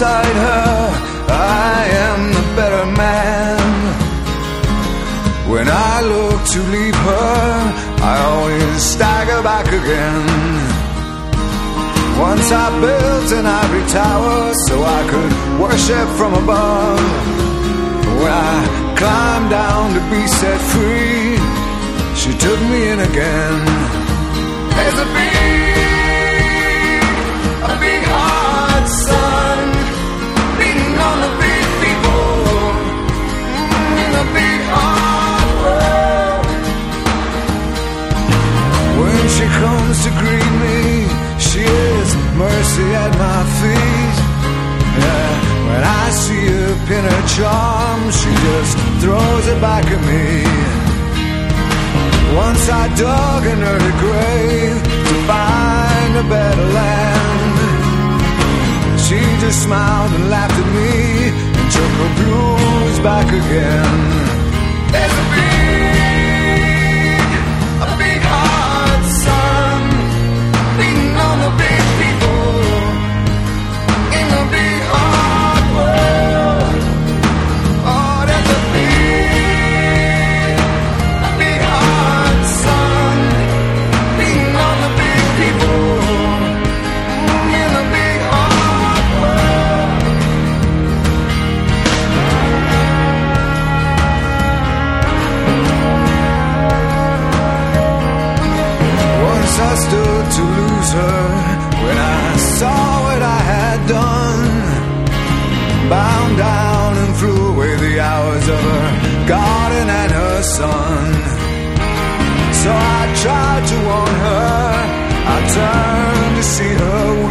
beside her, I am the better man. When I look to leave her, I always stagger back again. Once I built an ivory tower so I could worship from above. When I climbed down to be set free, she took me in again. There's a big hard sun beating on the big people in the big hard world. When she comes to greet me, she is mercy at my feet. Yeah, when I see her pin her charm, she just throws it back at me. Once I dug an early grave to find a better land. She just smiled and laughed at me and took her blues back again. There's a big hard sun beating on the big people in the big hard world. Oh, there's a big hard sun beating on the big people in the big hard world. Once I stood to lose her when I saw what I had done. Bound down and flew away the hours of her garden and her son. So I tried to warn her, I turned to see her